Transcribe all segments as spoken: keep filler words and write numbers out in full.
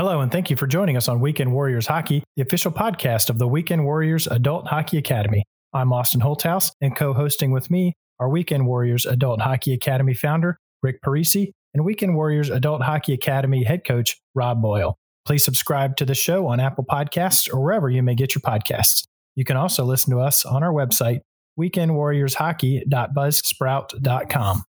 Hello, and thank you for joining us on Weekend Warriors Hockey, the official podcast of the Weekend Warriors Adult Hockey Academy. I'm Austin Holthouse, and co-hosting with me are Weekend Warriors Adult Hockey Academy founder Rick Parisi and Weekend Warriors Adult Hockey Academy head coach Rob Boyle. Please subscribe to the show on Apple Podcasts or wherever you may get your podcasts. You can also listen to us on our website, weekend warriors hockey dot buzzsprout dot com.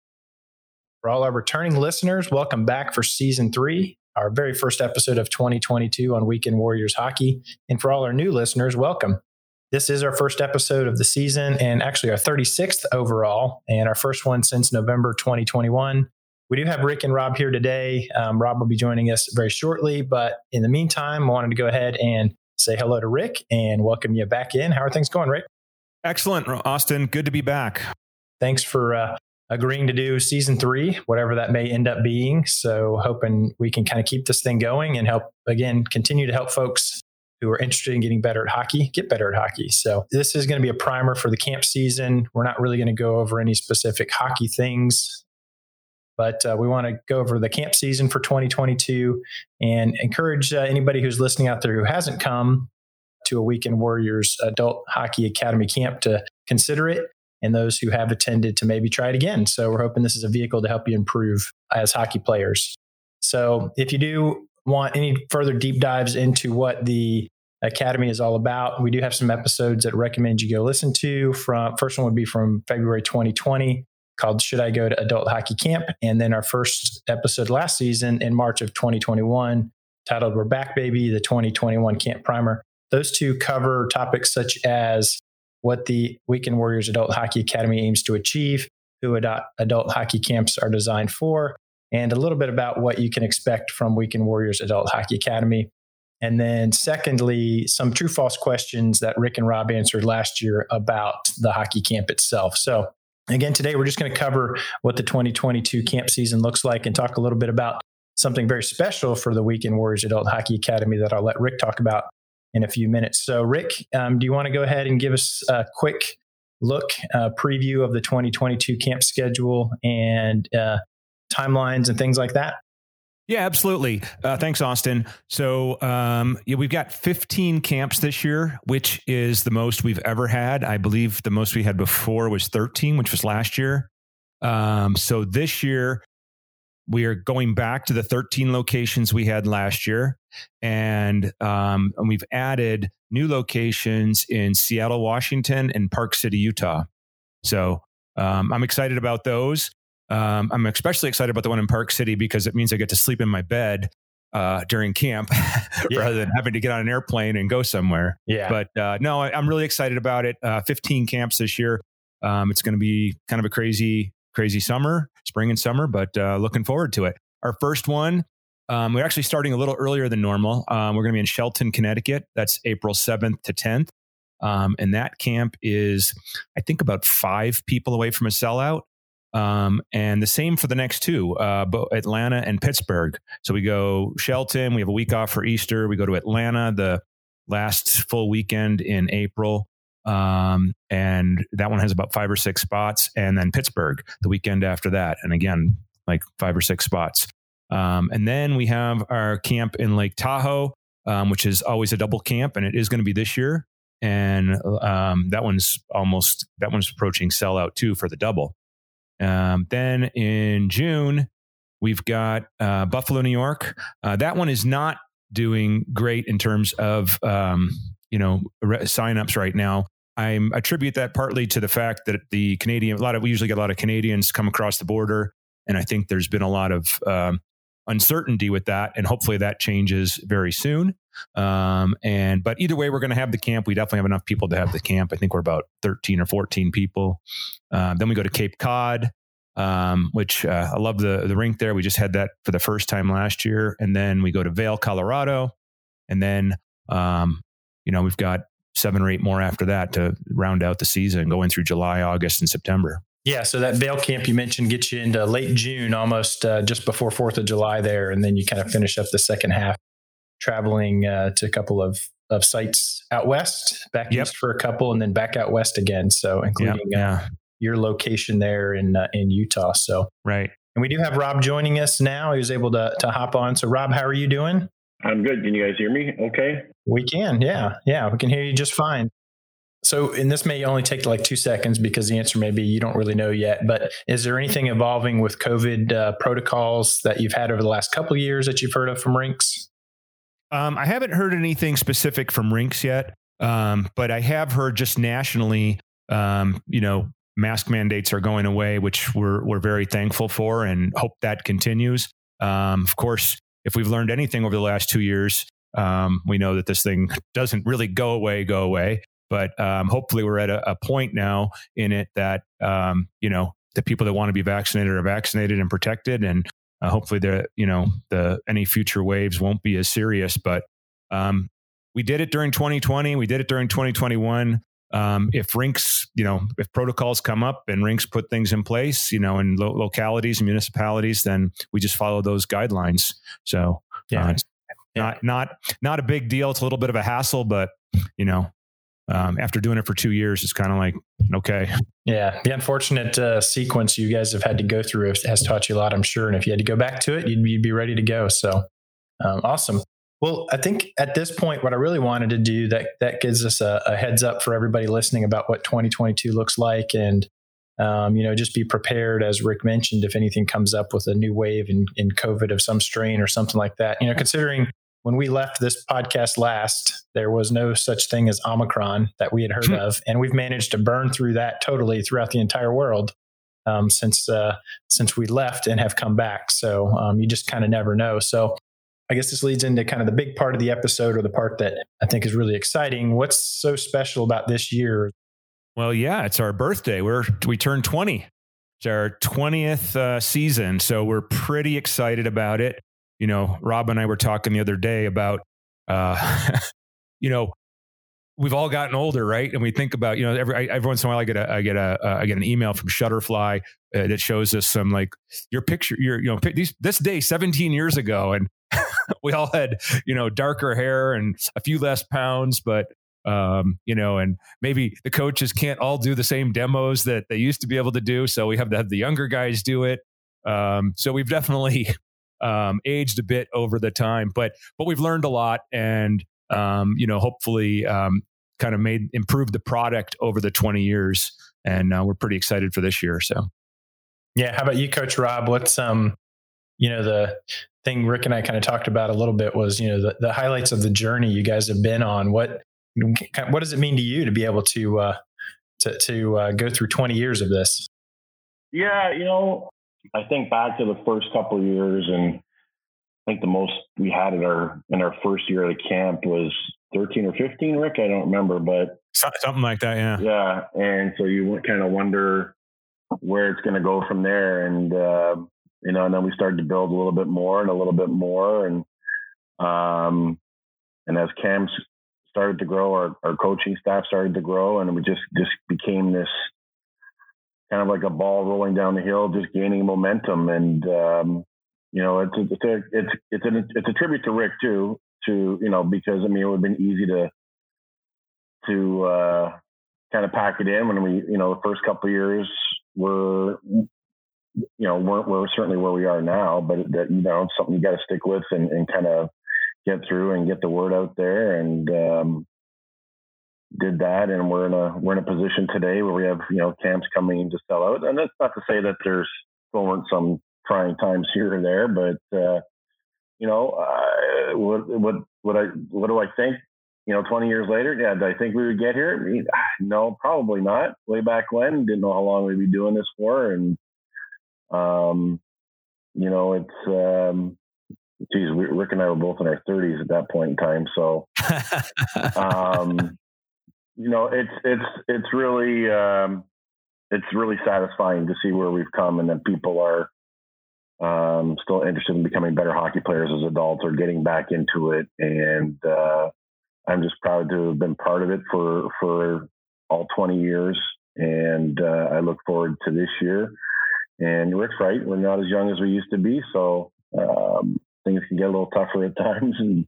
For all our returning listeners, welcome back for season three, our very first episode of twenty twenty-two on Weekend Warriors Hockey. And for all our new listeners, welcome. This is our first episode of the season and actually our thirty-sixth overall and our first one since November twenty twenty-one. We do have Rick and Rob here today. Um, Rob will be joining us very shortly, but in the meantime, I wanted to go ahead and say hello to Rick and welcome you back in. How are things going, Rick? Excellent, Austin. Good to be back. Thanks for uh, agreeing to do season three, whatever that may end up being. So hoping we can kind of keep this thing going and help, again, continue to help folks who are interested in getting better at hockey, get better at hockey. So this is going to be a primer for the camp season. We're not really going to go over any specific hockey things, but uh, we want to go over the camp season for twenty twenty-two and encourage uh, anybody who's listening out there who hasn't come to a Weekend Warriors Adult Hockey Academy camp to consider it, and those who have attended to maybe try it again. So we're hoping this is a vehicle to help you improve as hockey players. So if you do want any further deep dives into what the Academy is all about, we do have some episodes that I recommend you go listen to. From first one would be from February twenty twenty called Should I Go to Adult Hockey Camp? And then our first episode last season in March of twenty twenty-one titled We're Back Baby, the twenty twenty-one Camp Primer. Those two cover topics such as what the Weekend Warriors Adult Hockey Academy aims to achieve, who adult, adult hockey camps are designed for, and a little bit about what you can expect from Weekend Warriors Adult Hockey Academy. And then secondly, some true-false questions that Rick and Rob answered last year about the hockey camp itself. So again, today we're just going to cover what the twenty twenty-two camp season looks like and talk a little bit about something very special for the Weekend Warriors Adult Hockey Academy that I'll let Rick talk about in a few minutes. So Rick, um, do you want to go ahead and give us a quick look, uh, preview of the twenty twenty-two camp schedule and uh, timelines and things like that? Yeah, absolutely. Uh, thanks, Austin. So um, yeah, we've got fifteen camps this year, which is the most we've ever had. I believe the most we had before was thirteen, which was last year. Um, so this year, we are going back to the thirteen locations we had last year. And, um, and we've added new locations in Seattle, Washington, and Park City, Utah. So um, I'm excited about those. Um, I'm especially excited about the one in Park City because it means I get to sleep in my bed uh, during camp yeah. rather than having to get on an airplane and go somewhere. Yeah. But uh, no, I, I'm really excited about it. Uh, fifteen camps this year. Um, it's going to be kind of a crazy, crazy summer, spring and summer, but uh, looking forward to it. Our first one, um, we're actually starting a little earlier than normal. Um, we're going to be in Shelton, Connecticut. That's April seventh to tenth. Um, and that camp is, I think, about five people away from a sellout. Um, and the same for the next two, uh, Atlanta and Pittsburgh. So we go Shelton, we have a week off for Easter. We go to Atlanta the last full weekend in April. Um, and that one has about five or six spots. And then Pittsburgh the weekend after that. And again, like five or six spots. Um, and then we have our camp in Lake Tahoe, um, which is always a double camp. And it is going to be this year. And, um, that one's almost, that one's approaching sellout too for the double. Um, then in June, we've got uh, Buffalo, New York. Uh, that one is not doing great in terms of, um, you know, re- signups right now. I attribute that partly to the fact that the Canadian, a lot of, we usually get a lot of Canadians come across the border. And I think there's been a lot of um, uncertainty with that. And hopefully that changes very soon. Um, and, but either way, we're going to have the camp. We definitely have enough people to have the camp. I think we're about thirteen or fourteen people. Um, then we go to Cape Cod, um, which uh, I love the, the rink there. We just had that for the first time last year. And then we go to Vail, Colorado. And then, um, you know, we've got seven or eight more after that to round out the season, going through July, August, and September. Yeah, so that Vail camp you mentioned gets you into late June, almost uh, just before fourth of July there. And then you kind of finish up the second half traveling uh, to a couple of, of sites out west, back yep. east for a couple, and then back out west again. So including yep, yeah. uh, your location there in uh, in Utah. So right. And we do have Rob joining us now. He was able to to hop on. So Rob, how are you doing? I'm good. Can you guys hear me okay? We can. Yeah. Yeah. We can hear you just fine. So, and this may only take like two seconds because the answer may be you don't really know yet, but is there anything evolving with COVID uh, protocols that you've had over the last couple of years that you've heard of from rinks? Um, I haven't heard anything specific from rinks yet, um, but I have heard just nationally, um, you know, mask mandates are going away, which we're we're very thankful for and hope that continues. Um, of course, if we've learned anything over the last two years, um, we know that this thing doesn't really go away, go away. But um, hopefully we're at a, a point now in it that, um, you know, the people that want to be vaccinated are vaccinated and protected. And uh, hopefully the, you know, the any future waves won't be as serious. But um, we did it during twenty twenty. We did it during twenty twenty-one. Um, if rinks, you know, if protocols come up and rinks put things in place, you know, in lo- localities and municipalities, then we just follow those guidelines. So yeah, uh, it's yeah. not, not, not a big deal. It's a little bit of a hassle, but, you know, um, after doing it for two years, it's kind of like, okay. Yeah. The unfortunate uh, sequence you guys have had to go through has taught you a lot, I'm sure. And if you had to go back to it, you'd, you'd be ready to go. So um, awesome. Well, I think at this point, what I really wanted to do that that gives us a, a heads up for everybody listening about what twenty twenty-two looks like, and um, you know, just be prepared, as Rick mentioned, if anything comes up with a new wave in, in COVID of some strain or something like that. You know, considering when we left this podcast last, there was no such thing as Omicron that we had heard of, and we've managed to burn through that totally throughout the entire world um, since uh, since we left and have come back. So um, you just kind of never know. So. I guess this leads into kind of the big part of the episode, or the part that I think is really exciting. What's so special about this year? Well, yeah, it's our birthday. We're, we turned twenty. It's our twentieth uh, season. So we're pretty excited about it. You know, Rob and I were talking the other day about, uh, you know, we've all gotten older, right? And we think about, you know, every, I, every once in a while I get a, I get a, uh, I get an email from Shutterfly uh, that shows us some like your picture, your, you know, these, this day, seventeen years ago. And we all had, you know, darker hair and a few less pounds, but, um, you know, and maybe the coaches can't all do the same demos that they used to be able to do. So we have to have the younger guys do it. Um, so we've definitely, um, aged a bit over the time, but, but we've learned a lot, and, um, you know, hopefully, um, kind of made, improved the product over the twenty years. And, uh, we're pretty excited for this year. So. Yeah. How about you, Coach Rob? What's, um, you know, the thing Rick and I kind of talked about a little bit was, you know, the, the highlights of the journey you guys have been on. What, what does it mean to you to be able to, uh, to, to uh, go through twenty years of this? Yeah. You know, I think back to the first couple of years, and I think the most we had in our, in our first year of the camp was thirteen or fifteen, Rick. I don't remember, but something like that. Yeah. Yeah. And so you kind of wonder where it's going to go from there. And, uh, you know, and then we started to build a little bit more and a little bit more. And, um, and as camps started to grow, our, our coaching staff started to grow, and we just, just became this kind of like a ball rolling down the hill, just gaining momentum. And, um, you know, it's, it's a, it's, it's a, it's a tribute to Rick too, to, you know, because I mean, it would have been easy to, to, uh, kind of pack it in when we, you know, the first couple of years were, you know, we're, we're certainly where we are now, but that, you know, it's something you got to stick with and, and kind of get through and get the word out there. And, um, did that. And we're in a, we're in a position today where we have, you know, camps coming to sell out. And that's not to say that there's still weren't some trying times here and there, but, uh, you know, uh, what, what, what I, what do I think? You know, twenty years later, yeah, did I think we would get here? I mean, no, probably not. Way back when, didn't know how long we'd be doing this for. And, um, you know, it's, um, geez, Rick and I were both in our thirties at that point in time. So, um, you know, it's, it's, it's really, um, it's really satisfying to see where we've come, and that people are, um, still interested in becoming better hockey players as adults, or getting back into it. And, uh, I'm just proud to have been part of it for, for all twenty years. And, uh, I look forward to this year. And Rick's right, we're not as young as we used to be. So, um, things can get a little tougher at times. And,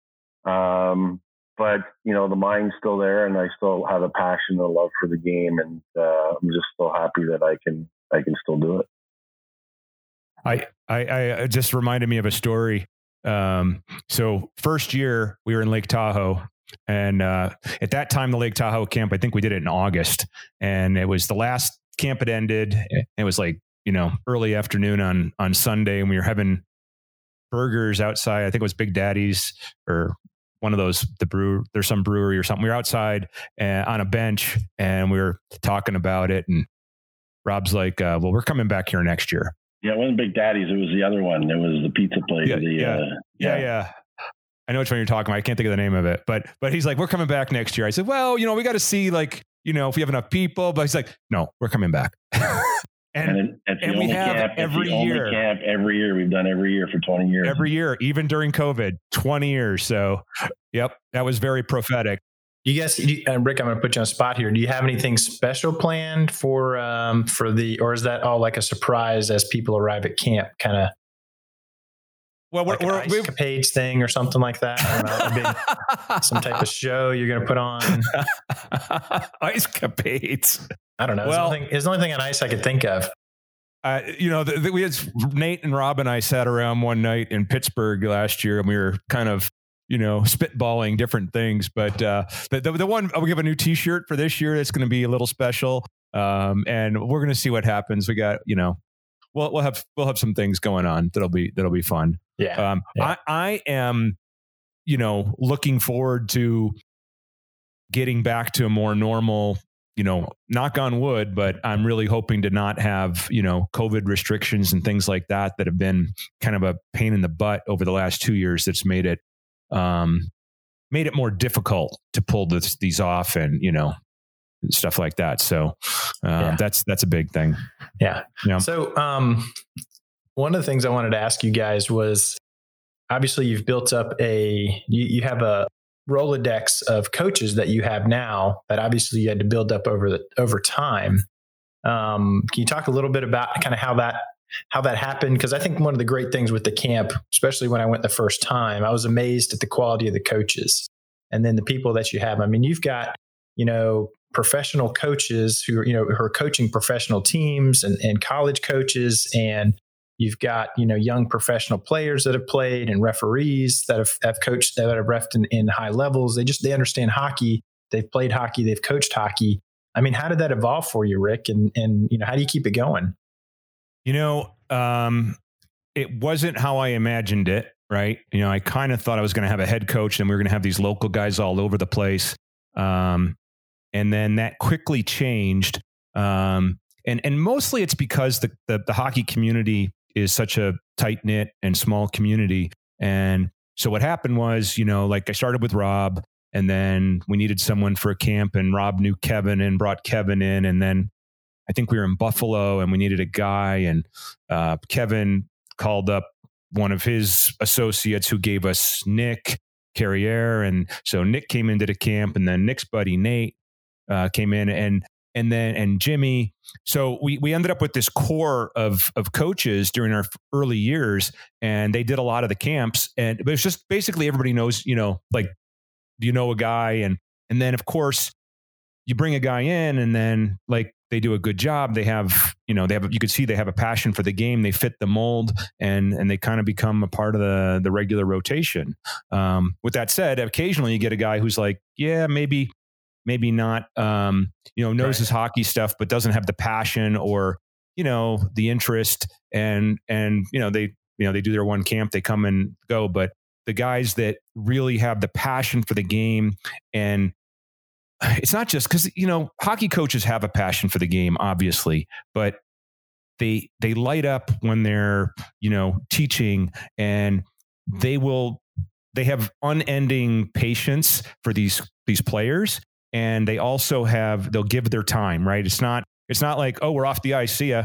um, but you know, the mind's still there, and I still have a passion and a love for the game. And, uh, I'm just so happy that I can, I can still do it. I, I, I just reminded me of a story. Um, so first year we were in Lake Tahoe, and uh, at that time, the Lake Tahoe camp, I think we did it in August, and it was the last camp had ended. It was like, you know, early afternoon on, on Sunday, and we were having burgers outside. I think it was Big Daddy's or one of those, the brew, there's some brewery or something. We were outside uh, on a bench, and we were talking about it. And Rob's like, uh, well, we're coming back here next year. Yeah, it wasn't Big Daddy's. It was the other one. It was the pizza place. Yeah, the, yeah, uh, yeah, yeah, yeah. I know which one you're talking about. I can't think of the name of it, but but he's like, we're coming back next year. I said, well, you know, we got to see, like, you know, if we have enough people. But he's like, no, we're coming back. and and, it, it's and the we only have camp, every it's the year. Only camp every year. We've done every year for twenty years. Every year, even during COVID, twenty years. So, yep, that was very prophetic. You guys, you, uh, Rick, I'm going to put you on a spot here. Do you have anything special planned for um, for the, or is that all like a surprise as people arrive at camp, kind of? Well, we're, like we're, an ice capades thing or something like that. I don't know, a big, some type of show you're going to put on. Ice capades. I don't know. It's, Well, the only thing, it's the only thing on ice I could think of. Uh, you know, the, the, we had Nate and Rob and I sat around one night in Pittsburgh last year, and we were kind of, you know, spitballing different things. But uh, the, the the one we have a new T-shirt for this year that's going to be a little special, um, and we're going to see what happens. We got, you know, we'll we'll have we'll have some things going on that'll be that'll be fun. Yeah. Um, yeah. I I am, you know, looking forward to getting back to a more normal, you know, knock on wood, but I'm really hoping to not have, you know, COVID restrictions and things like that that have been kind of a pain in the butt over the last two years. That's made it, um, made it more difficult to pull this, these off, and, you know, stuff like that. So uh, yeah. that's, that's a big thing. Yeah. Yeah. So um, one of the things I wanted to ask you guys was, obviously you've built up a, you, you have a Rolodex of coaches that you have now that obviously you had to build up over the, over time. Um, can you talk a little bit about kind of how that, how that happened? Because I think one of the great things with the camp, especially when I went the first time, I was amazed at the quality of the coaches and then the people that you have. I mean, you've got, you know, professional coaches who are, you know, who are coaching professional teams and, and college coaches, and you've got, you know, young professional players that have played and referees that have, have coached, that have refed in, in high levels. They just, they understand hockey. They've played hockey. They've coached hockey. I mean, how did that evolve for you, Rick? And, and, you know, how do you keep it going? You know, um, it wasn't how I imagined it, right? You know, I kind of thought I was going to have a head coach and we were going to have these local guys all over the place. Um, and then that quickly changed. Um, and, and mostly it's because the, the, the hockey community is such a tight knit and small community. And so what happened was, you know, like I started with Rob, and then we needed someone for a camp, and Rob knew Kevin and brought Kevin in. And then I think we were in Buffalo and we needed a guy, and uh, Kevin called up one of his associates who gave us Nick Carriere. And so Nick came into the camp, and then Nick's buddy, Nate, uh, came in, and and then, and Jimmy. So we, we ended up with this core of, of coaches during our early years, and they did a lot of the camps, and but it's just basically everybody knows, you know, like, you know, a guy. And, and then of course you bring a guy in, and then like they do a good job. They have, you know, they have, you could see they have a passion for the game. They fit the mold, and, and they kind of become a part of the, the regular rotation. Um, with that said, occasionally you get a guy who's like, yeah, maybe, maybe not, um, you know, knows right. his hockey stuff, but doesn't have the passion or, you know, the interest, and, and, you know, they, you know, they do their one camp, they come and go. But the guys that really have the passion for the game, and it's not just because, you know, hockey coaches have a passion for the game, obviously, but they, they light up when they're, you know, teaching, and they will, they have unending patience for these, these players. And they also have, they'll give their time, right? It's not, it's not like, oh, we're off the ice, see ya.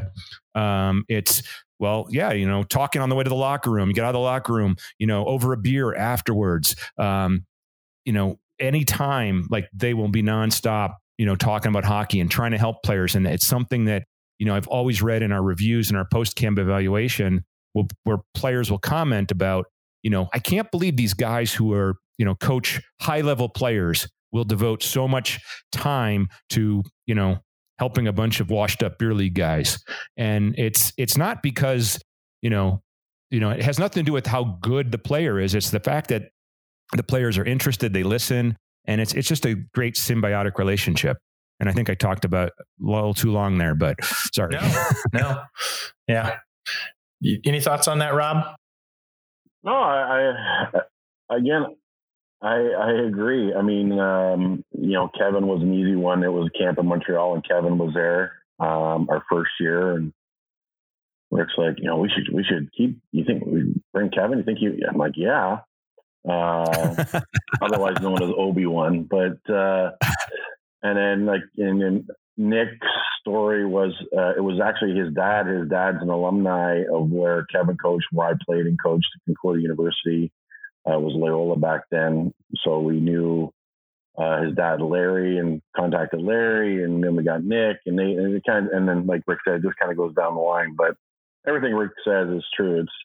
Um, it's, well, yeah, you know, talking on the way to the locker room, you get out of the locker room, you know, over a beer afterwards. Um, you know, anytime, like they will be nonstop, you know, talking about hockey and trying to help players. And it's something that, you know, I've always read in our reviews and our post-camp evaluation, will, where players will comment about, you know, I can't believe these guys who are, you know, coach high-level players will devote so much time to, you know, helping a bunch of washed up beer league guys. And it's, it's not because, you know, you know, it has nothing to do with how good the player is. It's the fact that the players are interested, they listen, and it's it's just a great symbiotic relationship. And I think I talked about a little too long there, but sorry. No, no. Yeah. Any thoughts on that, Rob? No, I, I again, I, I agree. I mean, um, you know, Kevin was an easy one. It was a camp in Montreal, and Kevin was there um, our first year, and Rick's like, you know, we should we should keep. You think we bring Kevin? You think you? I'm like, yeah. Uh, otherwise known as Obi-Wan, but uh, and then like and then Nick's story was uh, it was actually his dad. His dad's an alumni of where Kevin coached, where I played and coached at Concordia University. Uh, was Loyola back then, so we knew uh, his dad Larry and contacted Larry, and then we got Nick, and they and it kind of, and then like Rick said, it just kind of goes down the line. But everything Rick says is true. It's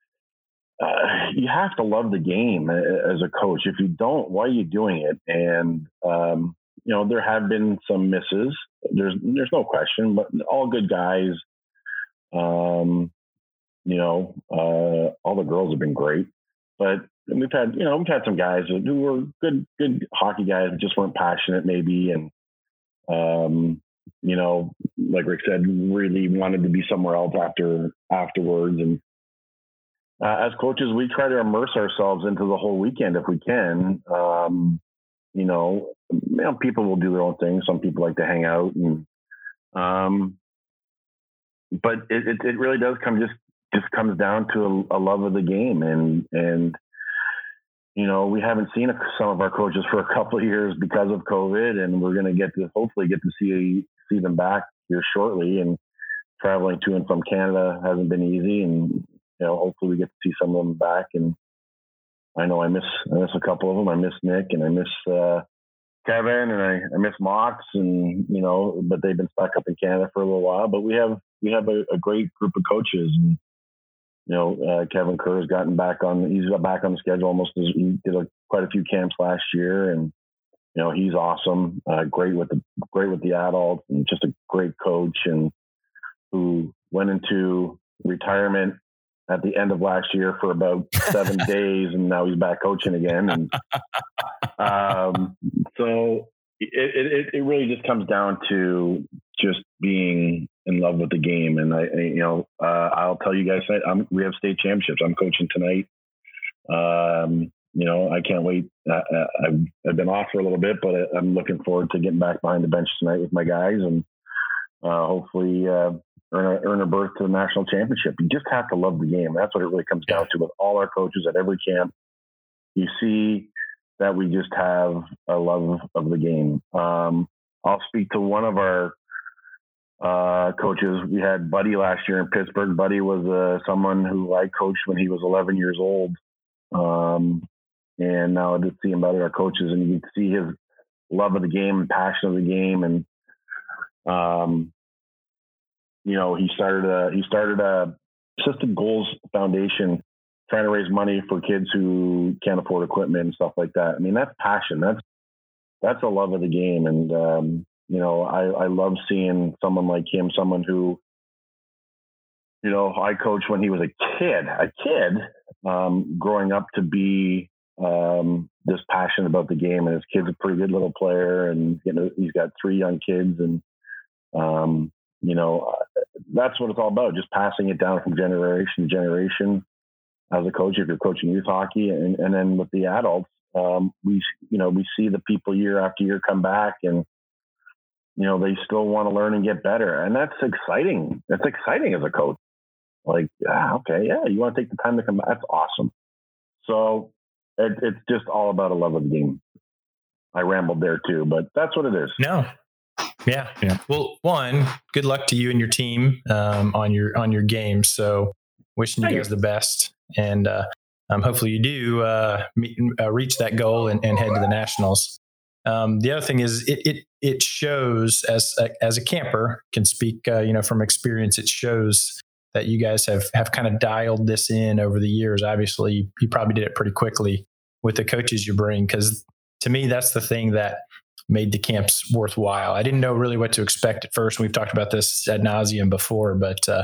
uh, you have to love the game as a coach. If you don't, why are you doing it? And um, you know, there have been some misses. There's there's no question, but all good guys. Um, you know, uh, all the girls have been great, but we've had you know we've had some guys who were good good hockey guys that just weren't passionate maybe, and um, you know, like Rick said, really wanted to be somewhere else after afterwards. And uh, as coaches, we try to immerse ourselves into the whole weekend if we can. Um, you know, you know, people will do their own thing. Some people like to hang out, and um, but it, it, it really does come just just comes down to a, a love of the game, and and you know, we haven't seen some of our coaches for a couple of years because of COVID, and we're going to get to hopefully get to see see them back here shortly. And traveling to and from Canada hasn't been easy, and you know, hopefully we get to see some of them back. And I know I miss I miss a couple of them. I miss Nick, and I miss uh, Kevin, and I, I miss Mox, and you know, but they've been stuck up in Canada for a little while. But we have we have a, a great group of coaches, and you know, uh, Kevin Kerr has gotten back on. He's got back on the schedule almost. As, he did a, quite a few camps last year, and you know, he's awesome. Uh, great with the great with the adults, and just a great coach, and who went into retirement at the end of last year for about seven days, and now he's back coaching again. And um, so it, it it really just comes down to just being in love with the game. And I, I you know, uh, I'll tell you guys, I'm, we have state championships. I'm coaching tonight. Um, you know, I can't wait. Uh, I've, I've been off for a little bit, but I'm looking forward to getting back behind the bench tonight with my guys, and uh, hopefully uh, earn a, earn a berth to the national championship. You just have to love the game. That's what it really comes down to with all our coaches at every camp. You see that we just have a love of the game. Um, I'll speak to one of our uh, coaches. We had Buddy last year in Pittsburgh. Buddy was uh, someone who I coached when he was eleven years old. Um, and now I just see him by our coaches, and you can see his love of the game and passion of the game. And, um, you know, he started a, he started a Assisted Goals Foundation, trying to raise money for kids who can't afford equipment and stuff like that. I mean, that's passion. That's, that's a love of the game. And, um, you know, I, I love seeing someone like him, someone who, you know, I coached when he was a kid, a kid, um, growing up to be, um, this passionate about the game. And his kid's a pretty good little player, and, you know, he's got three young kids, and, um, you know, that's what it's all about. Just passing it down from generation to generation as a coach, if you're coaching youth hockey. And, and then with the adults, um, we, you know, we see the people year after year come back, and, you know, they still want to learn and get better. And that's exciting. That's exciting as a coach. Like, ah, okay, yeah, you want to take the time to come back. That's awesome. So it, it's just all about a love of the game. I rambled there too, but that's what it is. No. Yeah. Yeah. Well, one, good luck to you and your team um, on your on your game. So wishing you guys the best. And uh, um, hopefully you do uh, meet, uh, reach that goal and, and head to the nationals. Um, the other thing is it it it shows as a, as a camper can speak uh, you know from experience. It shows that you guys have have kind of dialed this in over the years. Obviously, you, you probably did it pretty quickly with the coaches you bring, because to me that's the thing that made the camps worthwhile. I didn't know really what to expect at first. We've talked about this ad nauseum before, but uh,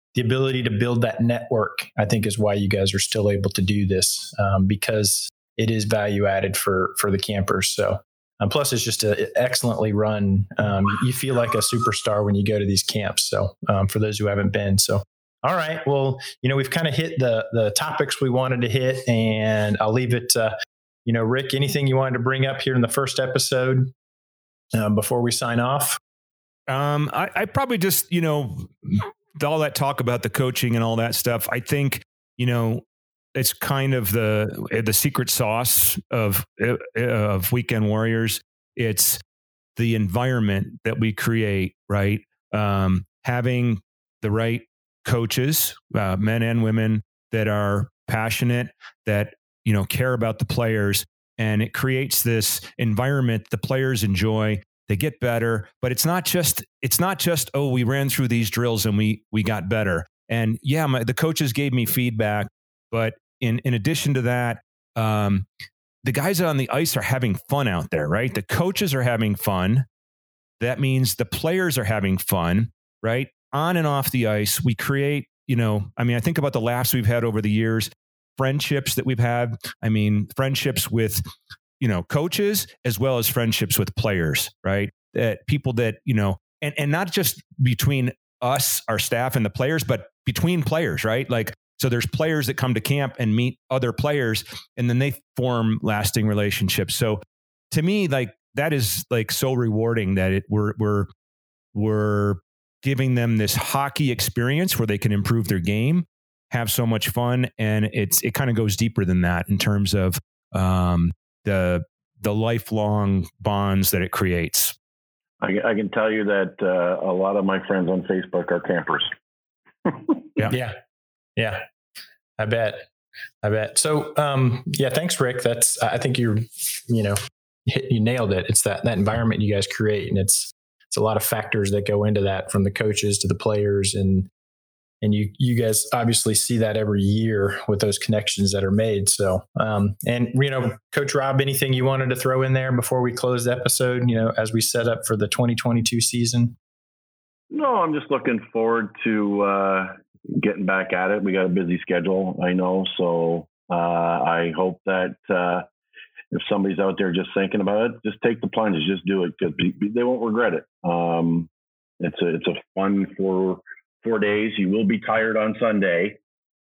the ability to build that network, I think, is why you guys are still able to do this, um, because it is value added for for the campers. So, um, plus it's just a excellently run. Um, you feel like a superstar when you go to these camps. So, um, for those who haven't been, so all right, well, you know, we've kind of hit the the topics we wanted to hit, and I'll leave it. Uh, you know, Rick, anything you wanted to bring up here in the first episode uh, before we sign off? Um, I, I probably just, you know, all that talk about the coaching and all that stuff. I think, you know, it's kind of the the secret sauce of of Weekend Warriors. It's the environment that we create, right? Um, having the right coaches, uh, men and women, that are passionate, that, you know, care about the players, and it creates this environment the players enjoy. They get better, but it's not just it's not just oh, we ran through these drills and we we got better. And yeah, my, the coaches gave me feedback, but in in addition to that, um, the guys on the ice are having fun out there, right? The coaches are having fun. That means the players are having fun, right? On and off the ice, we create, you know, I mean, I think about the laughs we've had over the years, friendships that we've had. I mean, friendships with, you know, coaches as well as friendships with players, right? That people that, you know, and, and not just between us, our staff and the players, but between players, right? Like, so there's players that come to camp and meet other players, and then they form lasting relationships. So to me, like, that is like so rewarding that it we're, we're, we're giving them this hockey experience where they can improve their game, have so much fun. And it's, it kind of goes deeper than that in terms of, um, the the lifelong bonds that it creates. I, I can tell you that uh, a lot of my friends on Facebook are campers. yeah, yeah, yeah. I bet, I bet. So, um, yeah, thanks, Rick. That's I think you're, you know, you nailed it. It's that that environment you guys create, and it's it's a lot of factors that go into that, from the coaches to the players, and And you you guys obviously see that every year with those connections that are made. So, um, and, you know, Coach Rob, anything you wanted to throw in there before we close the episode, you know, as we set up for the twenty twenty-two season? No, I'm just looking forward to uh, getting back at it. We got a busy schedule, I know. So uh, I hope that uh, if somebody's out there just thinking about it, just take the plunge, just do it, because they won't regret it. Um, it's a, it's a fun for four days. You will be tired on Sunday,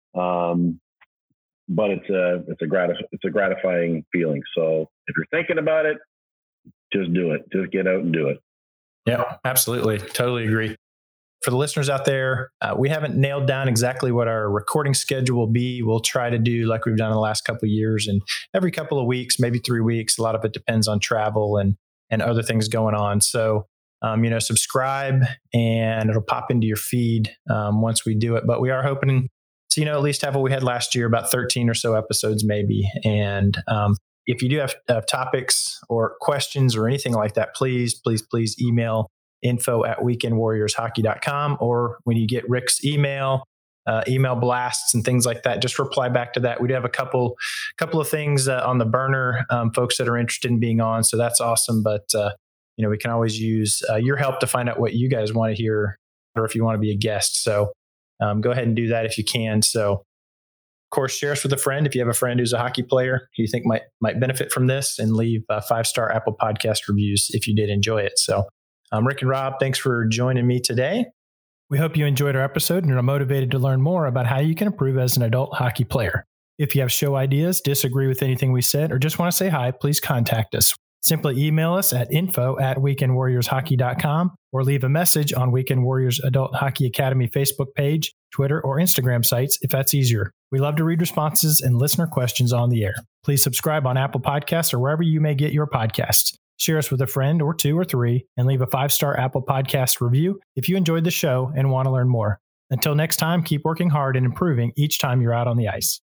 um, but it's a it's a gratif- it's a gratifying feeling. So if you're thinking about it, just do it. Just get out and do it. Yeah, absolutely, totally agree. For the listeners out there, uh, we haven't nailed down exactly what our recording schedule will be. We'll try to do like we've done in the last couple of years, and every couple of weeks, maybe three weeks. A lot of it depends on travel and and other things going on. So. Um, you know, subscribe and it'll pop into your feed um, once we do it. But we are hoping to, you know, at least have what we had last year, about thirteen or so episodes maybe. And um, if you do have uh, topics or questions or anything like that, please, please, please email info at weekend warriors hockey dot com. Or when you get Rick's email, uh, email blasts and things like that, just reply back to that. We do have a couple, couple of things uh, on the burner, um, folks that are interested in being on. So that's awesome. But, uh, you know, we can always use uh, your help to find out what you guys want to hear, or if you want to be a guest. So um, go ahead and do that if you can. So, of course, share us with a friend. If you have a friend who's a hockey player who you think might might benefit from this, and leave uh, five-star Apple Podcast reviews if you did enjoy it. So um, Rick and Rob, thanks for joining me today. We hope you enjoyed our episode and are motivated to learn more about how you can improve as an adult hockey player. If you have show ideas, disagree with anything we said, or just want to say hi, please contact us. Simply email us at info at weekend warriors hockey dot com, or leave a message on Weekend Warriors Adult Hockey Academy Facebook page, Twitter, or Instagram sites if that's easier. We love to read responses and listener questions on the air. Please subscribe on Apple Podcasts or wherever you may get your podcasts. Share us with a friend or two or three, and leave a five-star Apple Podcast review if you enjoyed the show and want to learn more. Until next time, keep working hard and improving each time you're out on the ice.